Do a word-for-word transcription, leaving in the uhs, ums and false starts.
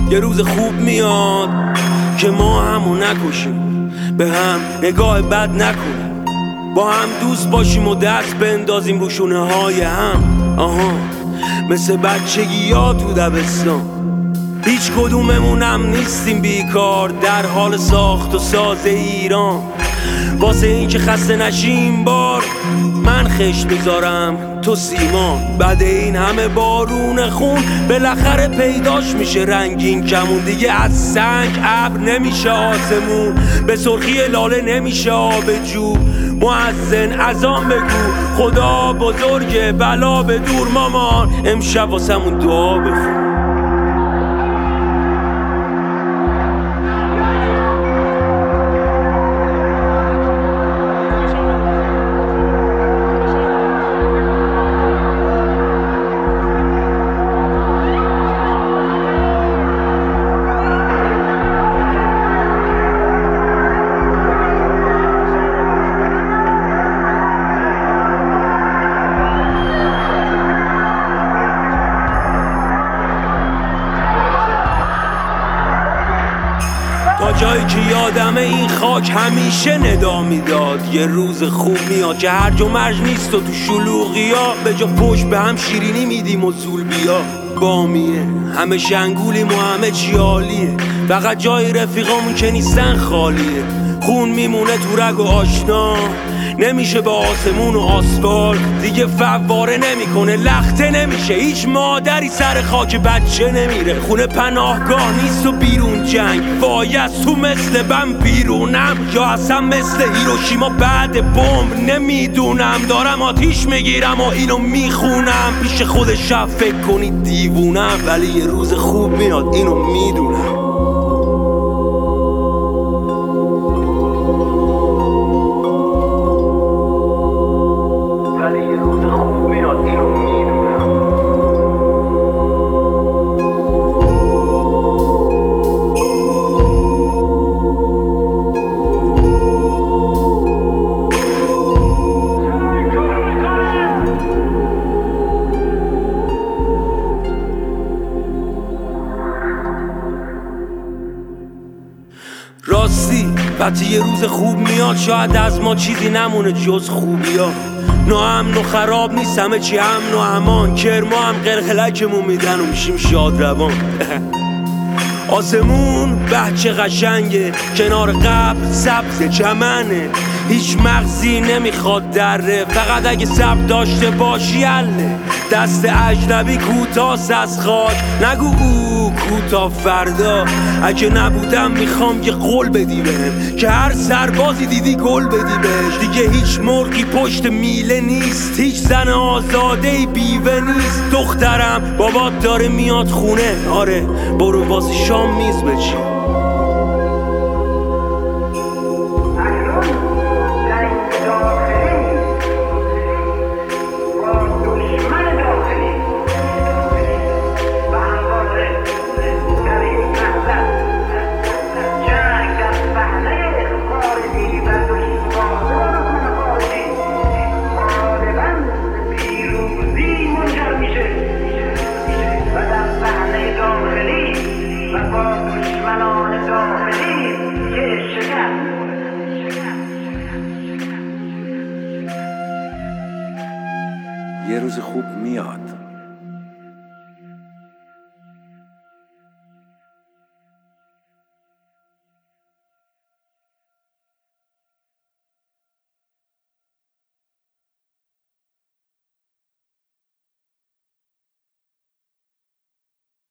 یه روز خوب میاد که ما همو نکشیم، به هم نگاه بد نکنیم، با هم دوست باشیم و دست بندازیم رو شونه های هم. آها مثل بچگی ها تو دبستان، هیچ کدوممونم نیستیم بیکار در حال ساخت و ساز ایران. واسه این که خسته نشیم بار من خشت میذارم تو سیمان. بعد این همه بارون خون بالاخره پیداش میشه رنگین کمون. دیگه از سنگ ابر نمیشه آسمون، به سرخی لاله نمیشه آب جو. مؤذن اذان بگو خدا بزرگه بلا به دور مامان، امشب واسمون دعا بخون. تا جایی که یادمه این خاک همیشه ندا میداد یه روز خوب میاد که هرج و مرج نیست و تو شلوغیا به جا پشت به هم شیرینی میدیم و زول بیا. بامیه همه شنگولیم و همه چی عالیه، فقط جای رفیقامون که نیستن خالیه. خون میمونه تو رگ و آشنا، نمیشه به آسمون و آسفالت دیگه فواره نمیکنه، لخته نمیشه، هیچ مادری سر خاک بچه نمیره. خونه پناهگاه نیست و بیرون جنگ، وایس تو مثل بم بیرونم یا اصلا مثل هیروشیما بعد بمب نمیدونم. دارم آتیش میگیرم و اینو میخونم، پیش خود شب فکر کنید دیوونم، ولی یه روز خوب میاد اینو میدونم. راستی وقتی یه روز خوب میاد شاید از ما چیزی نمونه جز خوبیا. ناامن و خراب نیست، همه چی امن و امان، کرما هم قلقلکمون میدن و میشیم شاد روان. آسمون بچه قشنگه، کنار قبر سبز چمنه، هیچ مغزی نمیخواد دره، فقط اگه صبر داشته باشی حله. دست اجنبی کوتاست از خاک، نگو او کوتا فردا. اگه نبودم میخوام یه قول بدی بهم که هر سربازی دیدی گل بدی بهش. دیگه هیچ مرغی پشت میله نیست، هیچ زن آزاده ای بیوه نیست. دخترم بابات داره میاد خونه، آره برو واسه شام میز بچین. یه روز خوب میاد.